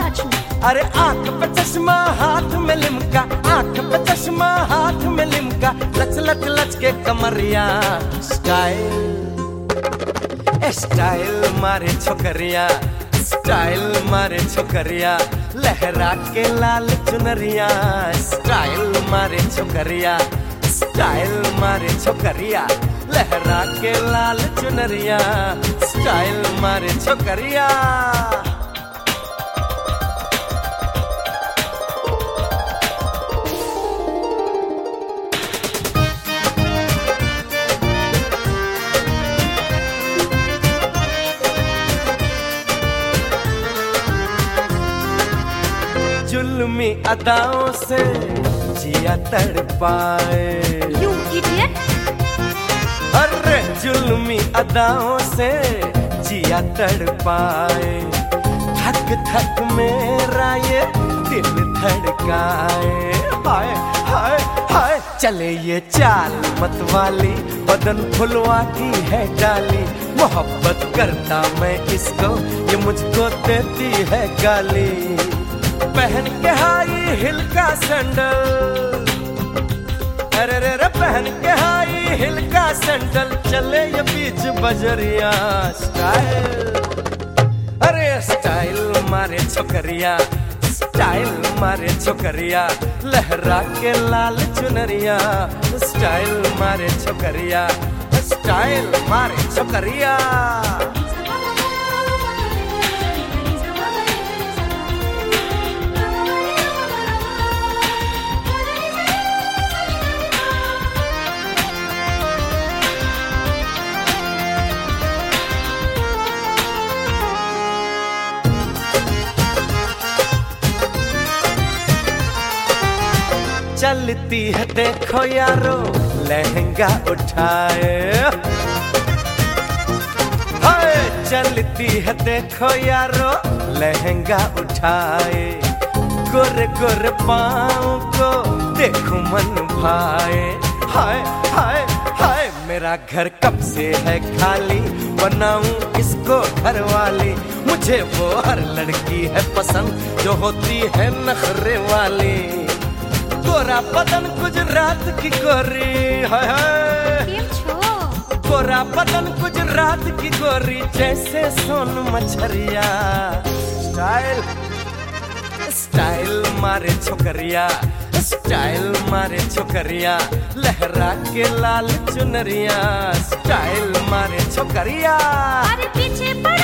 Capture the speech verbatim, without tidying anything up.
touch me. अरे आंख पे चश्मा हाथ में लिमका, आंख पे चश्मा हाथ में लिमका, लच लच लच के कमरिया। स्टाइल स्टाइल मारे छोकरिया, स्टाइल मारे छोकरिया, लहरा के लाल चुनरिया। स्टाइल मारे छोकरिया, स्टाइल मारे छोकरिया, लहरा के लाल चुनरिया। स्टाइल मारे छोकरिया। जुल्मी अदाओं से जिया तड़पाए। You idiot! अरे जुल्मी अदाओं से जिया तड़पाए, थक थक मेरा ये दिल धड़काए। हाय हाय हाय चले ये चाल मत वाली, बदन फुलवाती है डाली। मोहब्बत करता मैं इसको, ये मुझको देती है गाली। पहन के हाई हिल का सैंडल, अरे रे रे पहन के हाई हिल का सैंडल, चले ये बीच बजरिया। स्टाइल अरे स्टाइल मारे छोकरिया, स्टाइल मारे छोकरिया, लहरा के लाल चुनरिया। स्टाइल मारे छोकरिया, स्टाइल मारे छोकरिया। चलती है देखो यारो लहंगा उठाए, हाय चलती है देखो यारो लहंगा उठाए। गोरे गोरे पाँव को देखो मन भाए। हाय हाय हाय मेरा घर कब से है खाली, बनाऊं इसको घर वाली। मुझे वो हर लड़की है पसंद जो होती है नखरे वाली। गोरा बदन गुजरात की गोरी, हाय हाय गोरा बदन गुजरात की गोरी, जैसे सोन मछरिया। स्टाइल स्टाइल मारे छोकरिया, स्टाइल मारे छोकरिया, लहरा के लाल चुनरिया। स्टाइल मारे छोकरिया। अरे पीछे पड़